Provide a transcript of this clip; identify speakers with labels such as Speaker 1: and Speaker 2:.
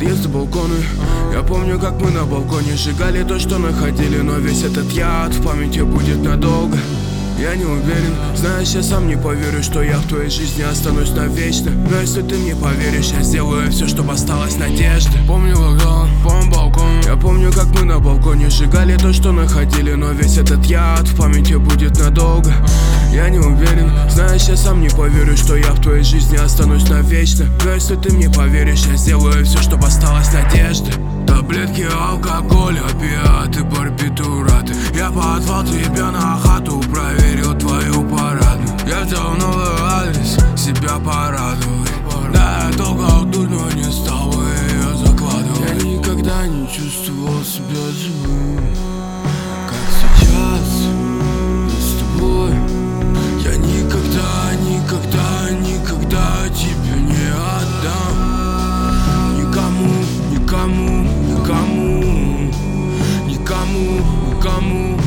Speaker 1: подъезда, балконы. Я помню, как мы на балконе сжигали то, что находили, но весь этот яд в памяти будет надолго. Я не уверен, знаешь, я сам не поверю, что я в твоей жизни останусь навечно. Но если ты мне поверишь, я сделаю все, чтобы осталась надежда. Помню вокзал, помню балкон. Я помню, как мы на балконе сжигали то, что находили, но весь этот яд в памяти будет надолго. Я не уверен, знаешь, я сам не поверю, что я в твоей жизни останусь навечно. Но если ты мне поверишь, я сделаю все, чтобы осталась надежда. Таблетки, алкоголь, опиаты, барбитураты. Я позвал тебя на хату, проверил твою парадную. Я взял новый адрес, себя порадовать. Да, я толкал дурь, но не стал бы ее закладывать. Я никогда не чувствовал себя живым, как сейчас с тобой. Я никогда, никогда, никогда тебя не отдам. Никому, никому, никому, никому, никому.